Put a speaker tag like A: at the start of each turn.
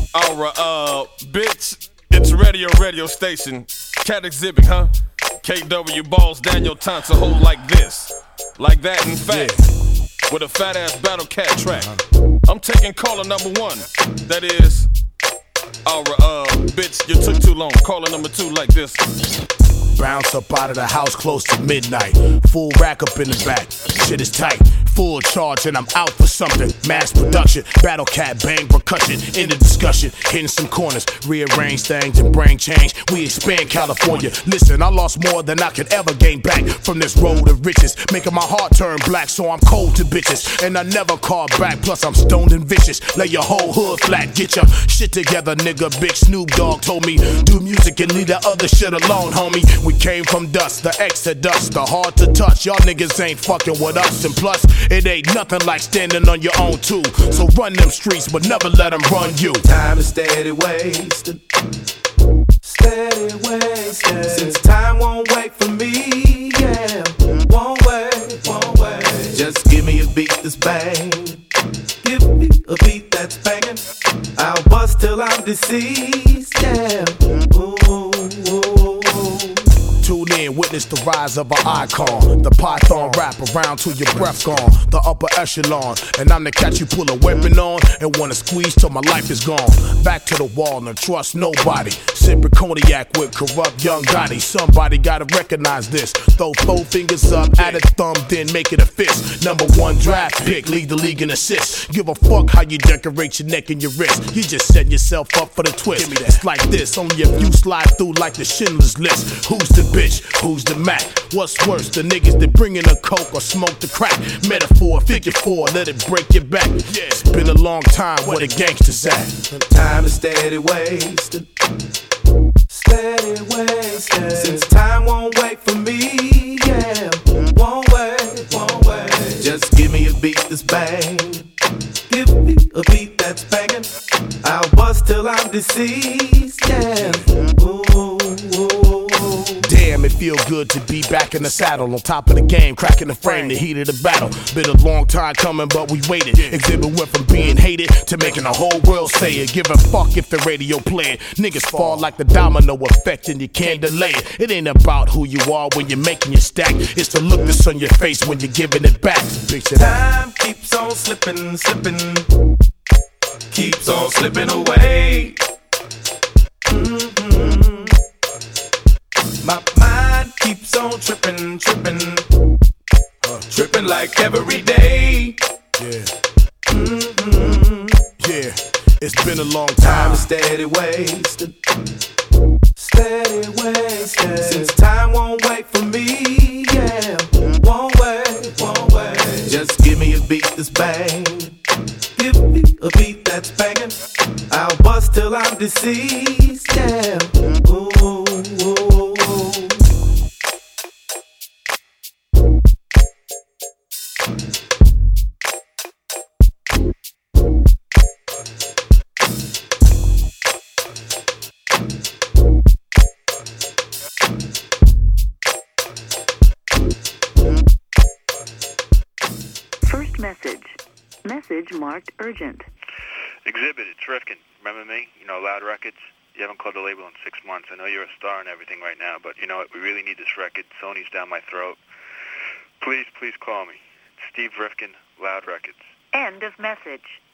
A: Aura, bitch, it's radio station. Cat exhibit, huh? KW balls Daniel Thompson hold like this. Like that, in fact, with a fat ass battle cat track. I'm taking caller number one. That is, Aura, bitch, you took too long. Caller number two like this.
B: Bounce up out of the house close to midnight. Full rack up in the back. Shit is tight. Full charge and I'm out for something. Mass production, battle cat, bang percussion. In the discussion, hitting some corners, rearrange things and brain change. We expand California. Listen, I lost more than I could ever gain back from this road of riches, making my heart turn black, so I'm cold to bitches. And I never call back, plus I'm stoned and vicious. Lay your whole hood flat, get your shit together, nigga. Big Snoop Dogg told me, do music and leave that other shit alone, homie. We came from dust, the exodus, the hard to touch. Y'all niggas ain't fucking with us, and plus, it ain't nothing like standing on your own too. So run them streets, but never let them run you.
C: Time is steady wasted. Steady wasted. Since time won't wait for me, yeah. Won't wait. Just give me a beat that's bang. Give me a beat that's banging. I'll bust till I'm deceased, yeah. Ooh.
B: Tune in, witness the rise of an icon. The Python rap around till your breath gone. The upper echelon, and I'm the cat you pull a weapon on and wanna squeeze till my life is gone. Back to the wall, and trust nobody. Sipping cognac with corrupt young Gotti. Somebody gotta recognize this. Throw 4 fingers up, add a thumb, then make it a fist. Number 1 draft pick, lead the league in assists. Give a fuck how you decorate your neck and your wrist. You just set yourself up for the twist. It's like this, only if you slide through like the Schindler's List. Who's the bitch? Who's the Mac? What's worse, the niggas that bring in a coke or smoke the crack? Metaphor, figure 4, let it break your back. It's been a long time, where the gangsters at?
C: Time is steady wasted. Steady wasted. Since time won't wait for me, yeah. Won't wait. Just give me a beat that's bang. Give me a beat that's banging. I'll bust till I'm deceased, yeah. Ooh.
B: Damn, it feel good to be back in the saddle, on top of the game, cracking the frame, the heat of the battle. Been a long time coming, but we waited. Exhibit went from being hated to making the whole world say it. Give a fuck if the radio play it. Niggas fall like the domino effect and you can't delay it. It ain't about who you are when you're making your stack. It's the look that's on your face when you're giving it back. Picture that.
C: Time keeps on slipping. Keeps on slipping away. My mind keeps on tripping. Tripping like every day.
B: Yeah. Yeah, it's been a long time.
C: Time is steady wasted. Since time won't wait for me, yeah. Won't wait. Just give me a beat that's bang. Give me a beat that's banging. I'll bust till I'm deceased, yeah. Ooh.
D: First message marked urgent.
E: Exhibit, it's Rifkin. Remember me? You know, Loud Records? You haven't called the label in 6 months. I know you're a star and everything right now, but you know what? We really need this record. Sony's down my throat. Please call me. Steve Rifkin, Loud Records.
D: End of message.